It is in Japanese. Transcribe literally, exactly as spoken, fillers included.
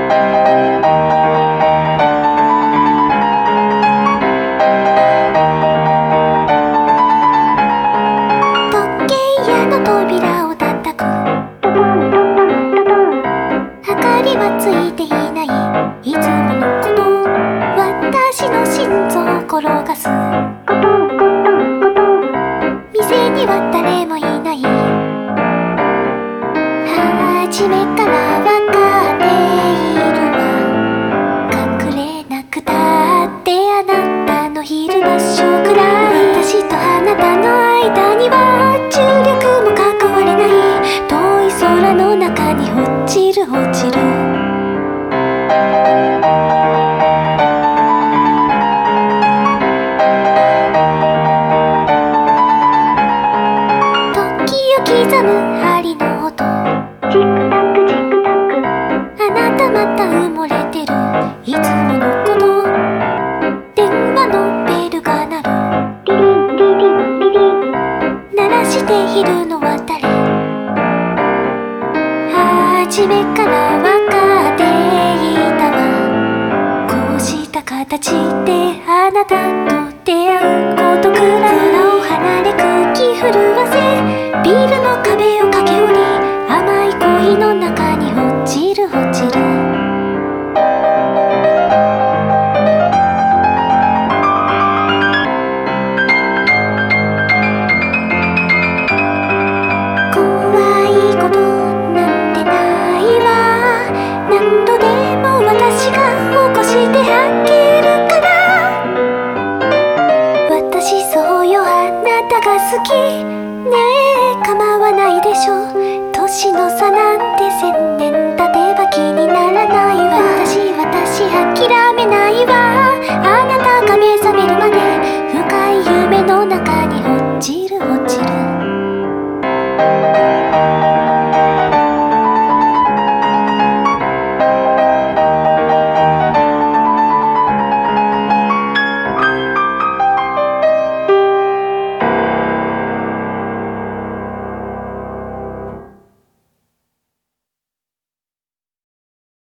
扉を叩く。明かりはついていない。いつものこと。私の心臓を転がす。店には誰もいない。初めから分かっているわ。隠れなくたってあなたのいる場所くらい。私とあなたの間には重力も関われない。遠い空の中に落ちる落ちる。時を刻む針の音。チクタクチクタク。あなたまた埋もれてる。いつものこと。電話のベルが鳴る。リリンリリンリリン。鳴らしているのは誰？初めから分かっていたわ。こうした形であなたと出会うことくらい。空を離れ空気震わせ、ビルの壁を駆け下り、甘い恋の中に落ちる落ちる。怖いことなんてないわ。何度でも私が起こしてあげるから。私そうよ、あなたが好きねえ、構わないでしょ。年の差なんて千年経てば気にならないわ。私私諦めないわ。あなたが目覚めるまで深い夢の中に落ちる落ちる。